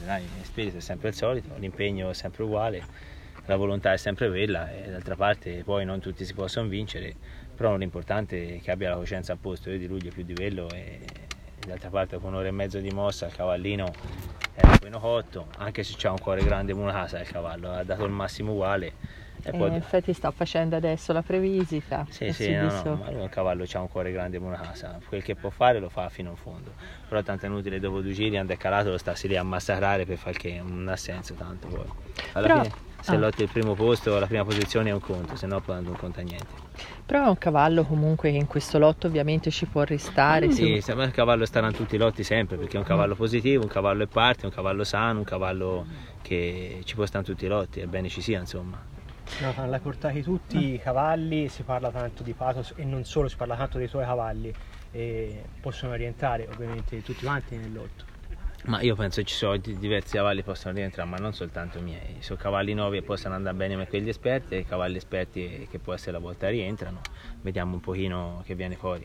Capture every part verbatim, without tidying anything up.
dai, lo spirito è sempre il solito, l'impegno è sempre uguale, la volontà è sempre quella e d'altra parte poi non tutti si possono vincere, però l'importante è che abbia la coscienza a posto. Io di Luglio più di quello e, e d'altra parte con un'ora e mezzo di mossa il cavallino è appena cotto, anche se c'ha un cuore grande come una casa il cavallo, ha dato il massimo uguale. E E poi... infatti sta facendo adesso la previsita. Sì, sì, no, no, ma lui, un cavallo c'ha un cuore grande come una casa, quel che può fare lo fa fino in fondo, però tanto è inutile dopo due giri andare calato lo starsi lì a massacrare per far che non ha senso tanto poi. Alla però... fine se ah. lotti il primo posto, la prima posizione è un conto, se no poi non conta niente. Però è un cavallo comunque che in questo lotto ovviamente ci può restare. Sì, se... il cavallo starà in tutti i lotti sempre, perché è un cavallo positivo, un cavallo è parte, un cavallo sano, un cavallo che ci può stare in tutti i lotti, è bene ci sia insomma. Nathan, l'hai portati tutti ah. i cavalli, si parla tanto di pathos e non solo, si parla tanto dei tuoi cavalli e possono rientrare ovviamente tutti quanti nel lotto. Ma io penso che ci sono diversi cavalli che possono rientrare, ma non soltanto i miei, sono cavalli nuovi e possono andare bene come quelli esperti e cavalli esperti che può essere la volta rientrano, vediamo un pochino che viene fuori.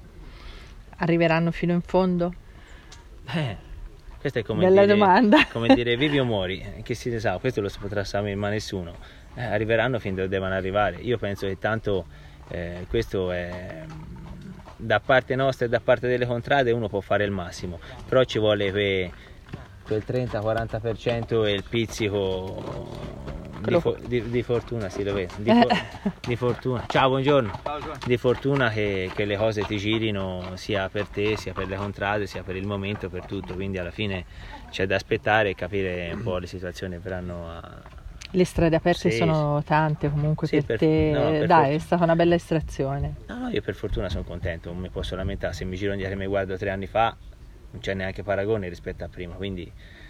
Arriveranno fino in fondo? Eh, questa è come Bella dire, domanda. come dire vivi o muori, che si sa, questo lo potrà sapere ma nessuno, eh, arriveranno fin dove devono arrivare. Io penso che tanto eh, questo è... da parte nostra e da parte delle contrade uno può fare il massimo, però ci vuole que, quel trenta quaranta per cento e il pizzico di, fo, di, di fortuna, si lo vede, di, fo, di fortuna, ciao buongiorno, di fortuna che, che le cose ti girino sia per te, sia per le contrade, sia per il momento, per tutto, quindi alla fine c'è da aspettare e capire un po' le situazioni che verranno a... Le strade aperte sì, sono tante comunque sì, per, per te, no, per dai, è stata una bella estrazione. No, no, io per fortuna sono contento, non mi posso lamentare, se mi giro indietro e mi guardo tre anni fa non c'è neanche paragone rispetto a prima, quindi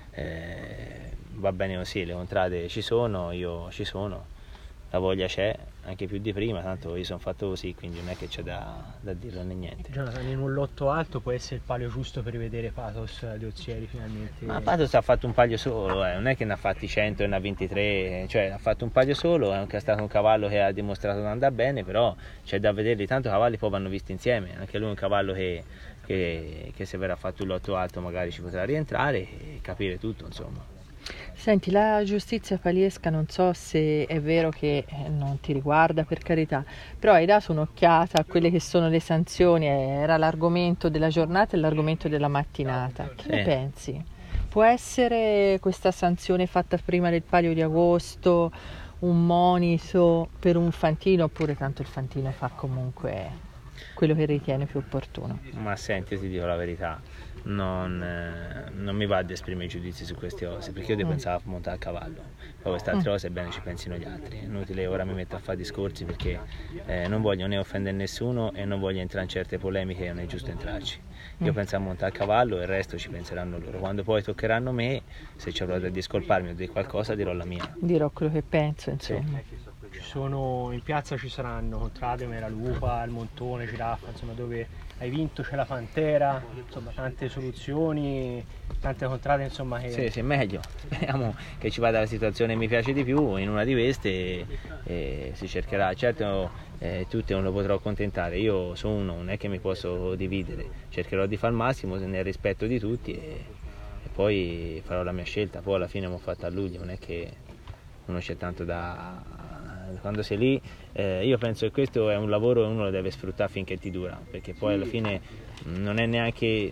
eh, va bene così, le contrade ci sono, io ci sono, la voglia c'è, anche più di prima, tanto io sono fatto così, quindi non è che c'è da, da dirlo né niente. Jonathan, in un lotto alto può essere il palio giusto per rivedere Pathos De Ozieri finalmente? Ma Pathos ha fatto un paio solo, eh. non è che ne ha fatti cento e ne ha ventitré, cioè ha fatto un paio solo, è anche stato un cavallo che ha dimostrato di andare bene, però c'è da vederli, tanto cavalli poi vanno visti insieme, anche lui è un cavallo che, che, che se verrà fatto un lotto alto magari ci potrà rientrare e capire tutto insomma. Senti, la giustizia paliesca non so se è vero che non ti riguarda per carità, però hai dato un'occhiata a quelle che sono le sanzioni, era l'argomento della giornata e l'argomento della mattinata, che ne sì. pensi? Può essere questa sanzione fatta prima del palio di agosto un monito per un fantino oppure tanto il fantino fa comunque quello che ritiene più opportuno? Ma senti, io ti dico la verità, non, eh, non mi va ad esprimere giudizi su queste cose, perché io devo mm. pensare a montare a cavallo, poi queste altre mm. cose è bene ci pensino gli altri, è inutile ora mi metto a fare discorsi perché eh, non voglio né offendere nessuno e non voglio entrare in certe polemiche, non è giusto entrarci. Io mm. penso a montare a cavallo e il resto ci penseranno loro, quando poi toccheranno me, se ci avrò da discolparmi o di qualcosa dirò la mia. Dirò quello che penso insomma. Sì. Ci sono, in piazza ci saranno contrade come la Lupa, il Montone, Giraffa, insomma dove hai vinto c'è la Pantera, insomma tante soluzioni, tante contrade insomma che... Sì, sì, meglio, speriamo che ci vada la situazione che mi piace di più, in una di queste e, e si cercherà, certo eh, tutte non lo potrò accontentare, io sono uno, non è che mi posso dividere, cercherò di fare il massimo nel rispetto di tutti e, e poi farò la mia scelta, poi alla fine l'ho fatta a luglio, non è che non c'è tanto da... quando sei lì eh, io penso che questo è un lavoro e uno lo deve sfruttare finché ti dura, perché poi alla fine non è neanche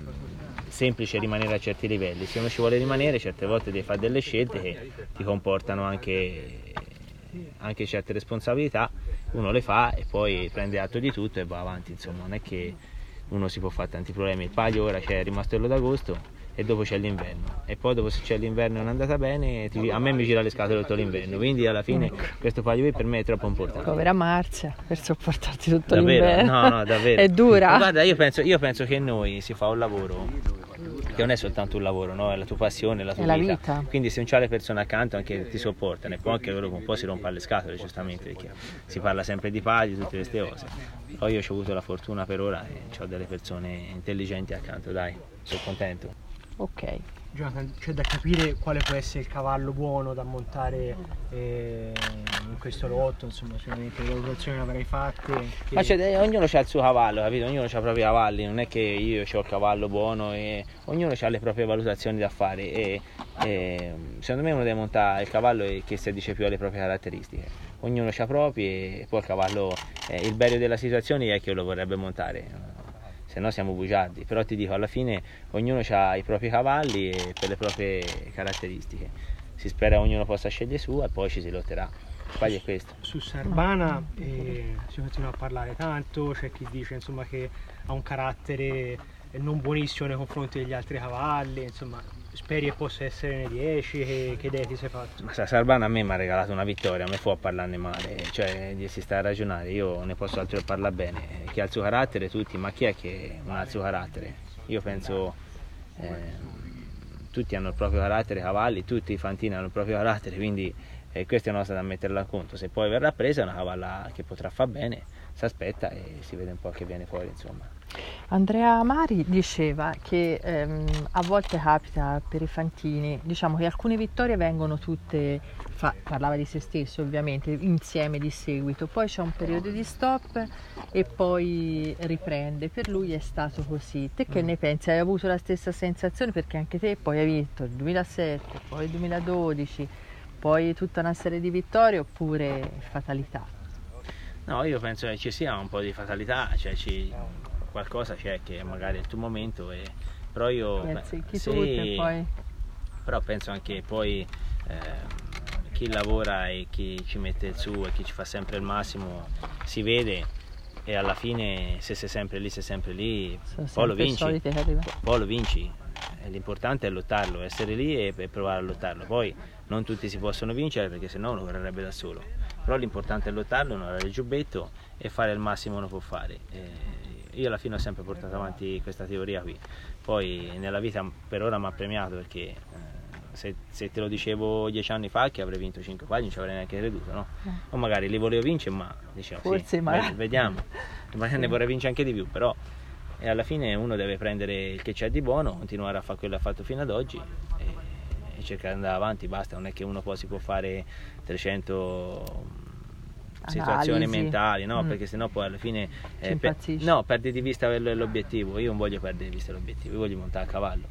semplice rimanere a certi livelli, se uno ci vuole rimanere certe volte devi fare delle scelte che ti comportano anche, anche certe responsabilità, uno le fa e poi prende atto di tutto e va avanti, insomma non è che uno si può fare tanti problemi, il palio ora c'è rimasto quello d'agosto e dopo c'è l'inverno e poi dopo se c'è l'inverno e non è andata bene ti, a me mi gira le scatole tutto l'inverno, quindi alla fine ecco. questo paio qui per me è troppo importante. Povera Marzia per sopportarti tutto davvero, l'inverno, no no davvero è dura. Ma guarda io penso, io penso che noi si fa un lavoro che non è soltanto un lavoro, no? È la tua passione, la tua è vita. La vita quindi se non c'hai le persone accanto anche ti sopportano e poi anche loro un po' si rompono le scatole giustamente perché si parla sempre di pali, tutte queste cose, però io ho avuto la fortuna per ora e ho delle persone intelligenti accanto, dai, sono contento. Ok. Jonathan, c'è da capire quale può essere il cavallo buono da montare eh, in questo lotto, insomma, sicuramente le valutazioni le avrai fatte. Che... Ma cioè, ognuno ha il suo cavallo, capito? Ognuno ha i propri cavalli, non è che io ho il cavallo buono, e ognuno ha le proprie valutazioni da fare e, e secondo me uno deve montare il cavallo che si addice più alle proprie caratteristiche. Ognuno ha i propri e poi il cavallo, eh, il bello della situazione è che lo vorrebbe montare. Se no siamo bugiardi, però ti dico, alla fine ognuno ha i propri cavalli e per le proprie caratteristiche. Si spera che ognuno possa scegliere su e poi ci si lotterà. Poi è questo. Su Sarbana eh, si continua a parlare tanto, c'è chi dice insomma, che ha un carattere non buonissimo nei confronti degli altri cavalli, insomma, speri che possa essere nei dieci, che, che idee ti sei fatto? Ma Sarbana a me mi ha regalato una vittoria, non mi può parlarne male, cioè si sta a ragionare, io ne posso altro che parlare bene, chi ha il suo carattere tutti, ma chi è che non ha il suo carattere? Io penso eh, tutti hanno il proprio carattere, i cavalli, tutti i fantini hanno il proprio carattere, quindi eh, questa è una cosa da metterla a conto, se poi verrà presa è una cavalla che potrà far bene, si aspetta e si vede un po' che viene fuori, insomma. Andrea Amari diceva che ehm, a volte capita per i fantini, diciamo che alcune vittorie vengono tutte, fa, parlava di se stesso ovviamente, insieme di seguito, poi c'è un periodo di stop e poi riprende, per lui è stato così. Te che ne pensi? Hai avuto la stessa sensazione? Perché anche te poi hai vinto il duemilasette, poi il duemiladodici, poi tutta una serie di vittorie, oppure fatalità? No, io penso che ci sia un po' di fatalità, cioè ci... qualcosa c'è che magari è il tuo momento, e... però io beh, sì, tutte, poi. Però penso anche poi eh, chi lavora e chi ci mette il suo e chi ci fa sempre il massimo si vede, e alla fine se sei sempre lì, sei sempre lì, Sono poi lo vinci, poi lo vinci. L'importante è lottarlo, essere lì e, e provare a lottarlo. Poi non tutti si possono vincere perché sennò uno verrebbe da solo, però l'importante è lottarlo, non avere il giubbetto e fare il massimo uno può fare. E io alla fine ho sempre portato avanti questa teoria qui, poi nella vita per ora mi ha premiato, perché eh, se, se te lo dicevo dieci anni fa che avrei vinto cinque pagine non ci avrei neanche creduto, no? No. O magari li volevo vincere, ma dicevo Forse sì, magari. vediamo, magari ne vorrei vincere anche di più, però e alla fine uno deve prendere il che c'è di buono, continuare a fare quello che ha fatto fino ad oggi e, e cercare di andare avanti, basta, non è che uno poi si può fare trecento situazioni Analisi. mentali, no? Mm. Perché sennò poi alla fine eh, per, no, perdi di vista l'obiettivo. Io non voglio perdere di vista l'obiettivo, io voglio montare a cavallo.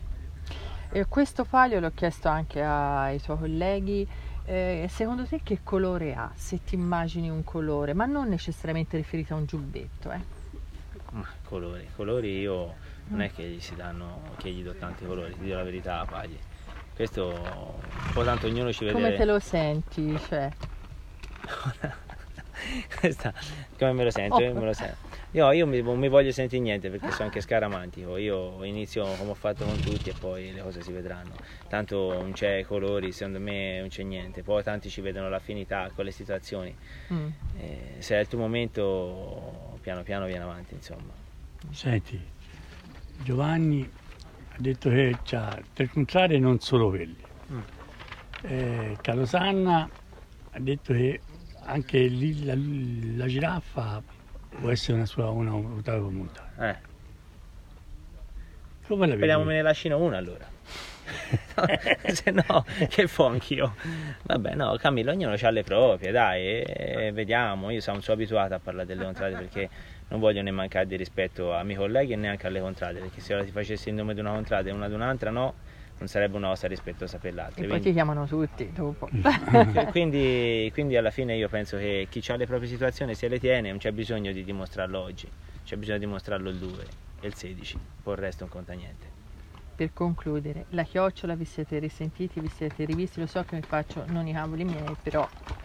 E questo palio l'ho chiesto anche ai tuoi colleghi, eh, secondo te che colore ha? Se ti immagini un colore, ma non necessariamente riferito a un giubbetto, eh? Ma colori, colori io non è che gli si danno, che gli do tanti colori, ti dico la verità, Pagli. Questo un po' tanto ognuno ci vede. Come te lo senti? Cioè? Questa, come me lo sento? Oh. Me lo sento. Io, io mi, non mi voglio sentire niente perché sono anche scaramantico, io inizio come ho fatto con tutti e poi le cose si vedranno, tanto non c'è colori, secondo me non c'è niente, poi tanti ci vedono l'affinità con le situazioni, mm. eh, se è il tuo momento piano piano viene avanti, insomma. Senti, Giovanni ha detto che c'ha tre contrari e non solo quelli, mm. eh, Calosanna ha detto che anche lì la, la giraffa può essere una sua una ruota montata. Eh. Come la Speriamo me ne lasciano una allora. Se no, che fo anch'io. Vabbè, no, Camillo, ognuno ha le proprie, dai, e vediamo. Io sono so abituato a parlare delle contrade perché non voglio ne mancare di rispetto ai miei colleghi e neanche alle contrade, perché se ora ti facessi il nome di una contrada e una di un'altra no, non sarebbe una cosa rispettosa per l'altra. E poi ti chiamano tutti dopo. quindi, quindi alla fine io penso che chi ha le proprie situazioni se le tiene, non c'è bisogno di dimostrarlo oggi, c'è bisogno di dimostrarlo il due e il sedici, poi il resto non conta niente. Per concludere, la chiocciola vi siete risentiti, vi siete rivisti, lo so che mi faccio non i cavoli miei, però...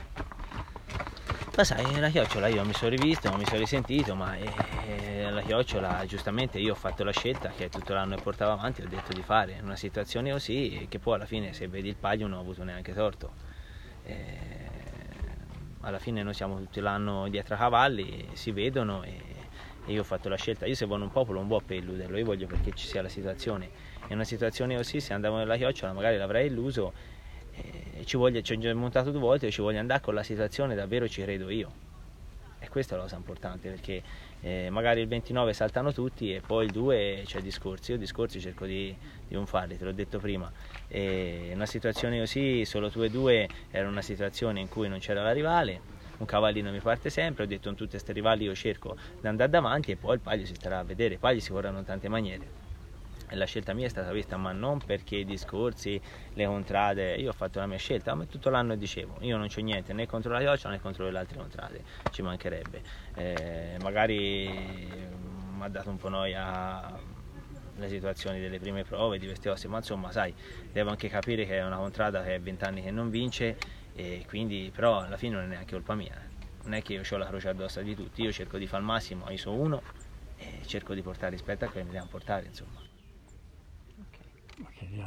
Ma sai, la chiocciola io mi sono rivisto, mi sono risentito, ma eh, la chiocciola giustamente io ho fatto la scelta che tutto l'anno e portavo avanti, ho detto di fare in una situazione così, che poi alla fine se vedi il Palio non ho avuto neanche torto. Eh, alla fine noi siamo tutto l'anno dietro a cavalli, si vedono e, e io ho fatto la scelta. Io se voglio un popolo non voglio per illuderlo, io voglio perché ci sia la situazione. In una situazione così se andavo nella chiocciola magari l'avrei illuso, e ci voglio, ci ho montato due volte, ci voglio andare con la situazione, davvero ci credo io. E questa è la cosa importante, perché eh, magari il ventinove saltano tutti e poi il due c'è discorsi. Io discorsi cerco di, di non farli, te l'ho detto prima. E una situazione così, solo tu e due, era una situazione in cui non c'era la rivale, un cavallino mi parte sempre, ho detto in tutte queste rivali io cerco di andare davanti e poi il Paglio si starà a vedere, i Pagli si corrono in tante maniere. E la scelta mia è stata questa, ma non perché i discorsi, le contrade, io ho fatto la mia scelta, ma tutto l'anno dicevo, io non c'ho niente né contro la Chioccia né contro le altre contrade, ci mancherebbe. Eh, magari mi ha dato un po' noia le situazioni delle prime prove di queste cose, ma insomma sai, devo anche capire che è una contrada che è vent'anni che non vince, e quindi però alla fine non è neanche colpa mia, non è che io ho la croce addosso di tutti, io cerco di fare il massimo, io sono uno e cerco di portare rispetto a quello che mi devono portare, insomma. Okay.